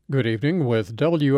Good evening with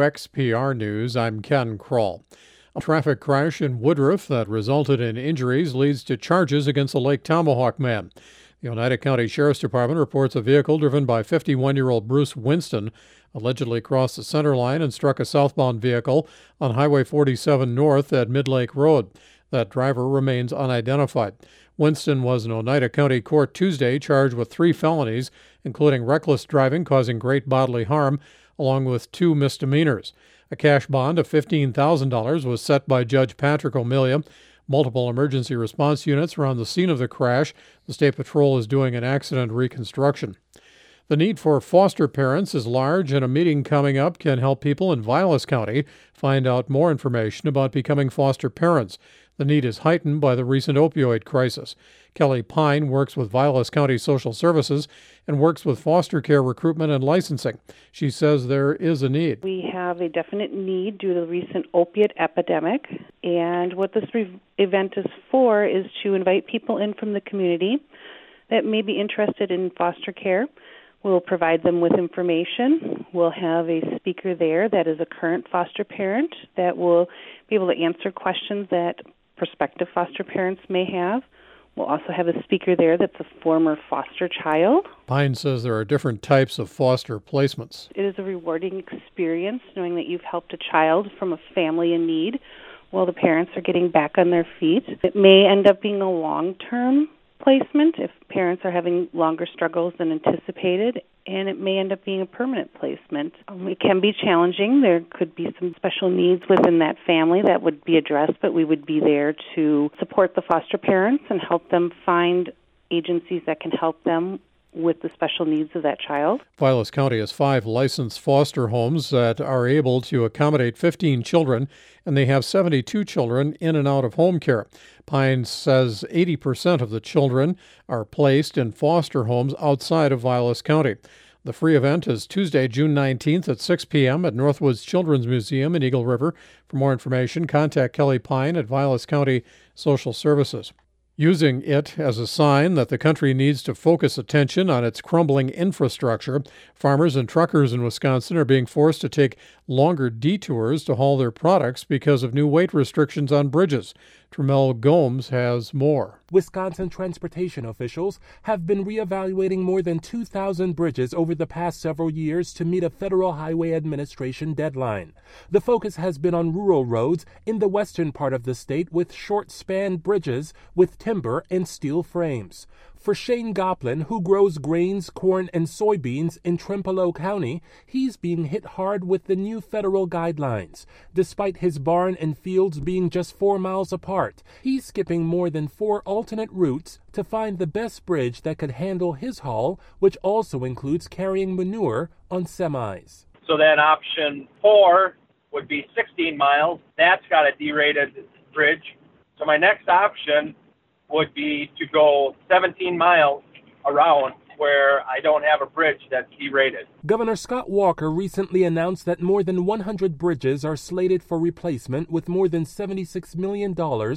WXPR News. I'm Ken Kroll. A traffic crash in Woodruff that resulted in injuries leads to charges against a Lake Tomahawk man. The Oneida County Sheriff's Department reports a vehicle driven by 51-year-old Bruce Winston allegedly crossed the center line and struck a southbound vehicle on Highway 47 North at Midlake Road. That driver remains unidentified. Winston was in Oneida County Court Tuesday charged with 3 felonies, including reckless driving causing great bodily harm, along with 2 misdemeanors. A cash bond of $15,000 was set by Judge Patrick O'Melia. Multiple emergency response units were on the scene of the crash. The State Patrol is doing an accident reconstruction. The need for foster parents is large, and a meeting coming up can help people in Vilas County find out more information about becoming foster parents. The need is heightened by the recent opioid crisis. Kelly Pine works with Vilas County Social Services and works with foster care recruitment and licensing. She says there is a need. We have a definite need due to the recent opiate epidemic, and what this event is for is to invite people in from the community that may be interested in foster care. We'll provide them with information. We'll have a speaker there that is a current foster parent that will be able to answer questions that prospective foster parents may have. We'll also have a speaker there that's a former foster child. Pine says there are different types of foster placements. It is a rewarding experience knowing that you've helped a child from a family in need while the parents are getting back on their feet. It may end up being a long-term placement if parents are having longer struggles than anticipated, and it may end up being a permanent placement. It can be challenging. There could be some special needs within that family that would be addressed, but we would be there to support the foster parents and help them find agencies that can help them with the special needs of that child. Vilas County has 5 licensed foster homes that are able to accommodate 15 children, and they have 72 children in and out of home care. Pine says 80% of the children are placed in foster homes outside of Vilas County. The free event is Tuesday, June 19th at 6 p.m. at Northwoods Children's Museum in Eagle River. For more information, contact Kelly Pine at Vilas County Social Services. Using it as a sign that the country needs to focus attention on its crumbling infrastructure, farmers and truckers in Wisconsin are being forced to take longer detours to haul their products because of new weight restrictions on bridges. Tremel Gomes has more. Wisconsin transportation officials have been reevaluating more than 2,000 bridges over the past several years to meet a Federal Highway Administration deadline. The focus has been on rural roads in the western part of the state with short-span bridges with timber and steel frames. For Shane Goplin, who grows grains, corn, and soybeans in Trempealeau County, he's being hit hard with the new federal guidelines. Despite his barn and fields being just 4 miles apart, he's skipping more than 4 alternate routes to find the best bridge that could handle his haul, which also includes carrying manure on semis. So then option 4 would be 16 miles. That's got a derated bridge. So my next option would be to go 17 miles around where I don't have a bridge that's derated. Governor Scott Walker recently announced that more than 100 bridges are slated for replacement with more than $76 million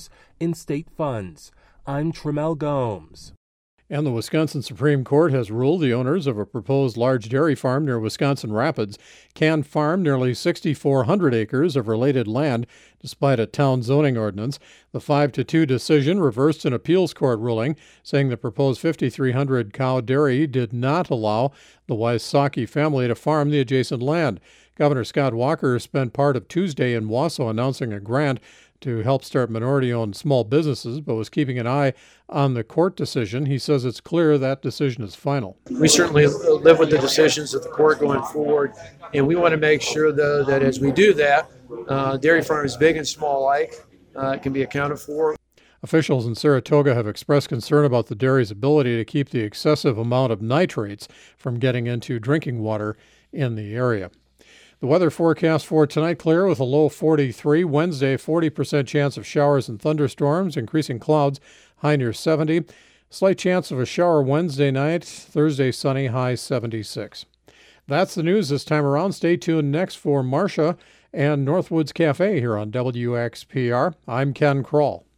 in state funds. I'm Tremel Gomes. And the Wisconsin Supreme Court has ruled the owners of a proposed large dairy farm near Wisconsin Rapids can farm nearly 6,400 acres of related land despite a town zoning ordinance. The 5-2 decision reversed an appeals court ruling saying the proposed 5,300 cow dairy did not allow the Wysocki family to farm the adjacent land. Governor Scott Walker spent part of Tuesday in Wausau announcing a grant to help start minority-owned small businesses, but was keeping an eye on the court decision. He says it's clear that decision is final. We certainly live with the decisions of the court going forward, and we want to make sure, though, that as we do that, dairy farms big and small alike can be accounted for. Officials in Saratoga have expressed concern about the dairy's ability to keep the excessive amount of nitrates from getting into drinking water in the area. The weather forecast for tonight, clear with a low 43. Wednesday, 40% chance of showers and thunderstorms, increasing clouds, high near 70. Slight chance of a shower Wednesday night. Thursday, sunny, high 76. That's the news this time around. Stay tuned next for Marcia and Northwoods Cafe here on WXPR. I'm Ken Kroll.